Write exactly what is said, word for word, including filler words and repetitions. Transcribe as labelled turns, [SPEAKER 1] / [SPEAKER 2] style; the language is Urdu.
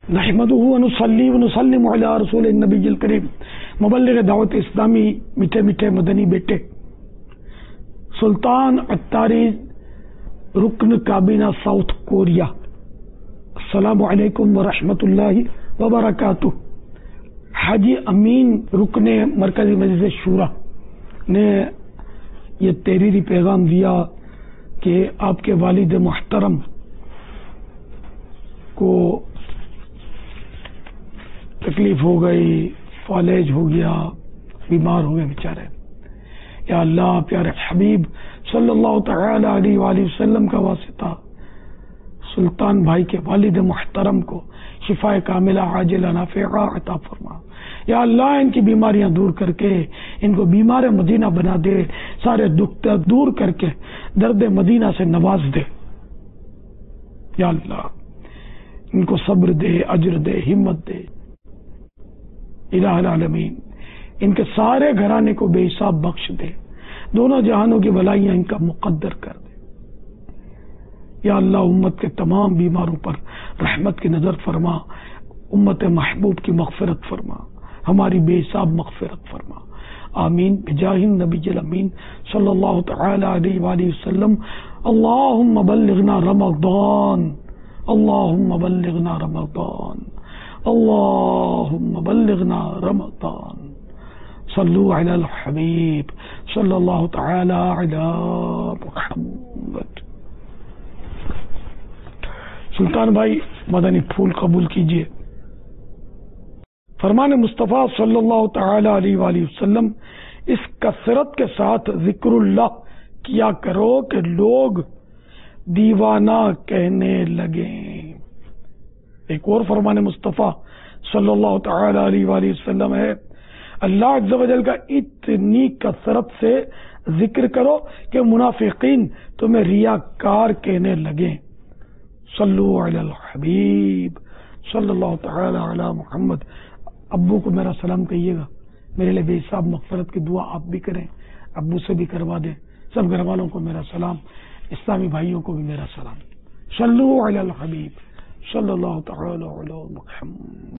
[SPEAKER 1] نحمده ونصلي ونسلم على رسول النبی الکریم مبلغ دعوت اسلامی میٹھے میٹھے مدنی بیٹے سلطان عطاری رکن کابینہ ساؤتھ کوریا، السلام علیکم ورحمۃ اللہ وبرکاتہ۔ حاجی امین رکن مرکزی مجلس شورا نے یہ تحریری پیغام دیا کہ آپ کے والد محترم کو تکلیف ہو گئی، فالج ہو گیا، بیمار ہو گئے بیچارے۔ یا اللہ پیارے حبیب صلی اللہ تعالی علیہ وآلہ وسلم کا واسطہ سلطان بھائی کے والد محترم کو شفاء کاملہ عاجلہ نافعہ عطا فرما۔ یا اللہ ان کی بیماریاں دور کر کے ان کو بیمار مدینہ بنا دے، سارے دکھ دور کر کے درد مدینہ سے نواز دے۔ یا اللہ ان کو صبر دے، اجر دے، ہمت دے۔ الہ العالمین ان کے سارے گھرانے کو بے حساب بخش دے، دونوں جہانوں کی بلائیاں ان کا مقدر کر دے۔ یا اللہ امت کے تمام بیماروں پر رحمت کی نظر فرما، امت محبوب کی مغفرت فرما، ہماری بے حساب مغفرت فرما، آمین بجاہ النبی الامین صلی اللہ تعالی علیہ وآلہ وسلم۔ اللہم بلغنا رمضان، اللہم بلغنا رمضان، اللہم بلغنا رمضان۔ صلو علی الحبیب صلی اللہ تعالی علی محمد۔ سلطان بھائی مدنی پھول قبول کیجئے۔ فرمان مصطفیٰ صلی اللہ تعالی علیہ وآلہ وسلم، اس کثرت کے ساتھ ذکر اللہ کیا کرو کہ لوگ دیوانہ کہنے لگیں۔ ایک اور فرمان مصطفیٰ صلی اللہ تعالی علیہ وآلہ وسلم ہے، اللہ عز و جل کا اتنی کثرت سے ذکر کرو کہ منافقین تمہیں ریاکار کہنے لگیں۔ صلو علی الحبیب صلی اللہ تعالی علی محمد۔ ابو کو میرا سلام کہیے گا، میرے لیے بے حساب مغفرت کی دعا آپ بھی کریں، ابو سے بھی کروا دیں۔ سب گھر والوں کو میرا سلام، اسلامی بھائیوں کو بھی میرا سلام۔ صلو علی الحبیب صلی اللہ تعالی علی محمد۔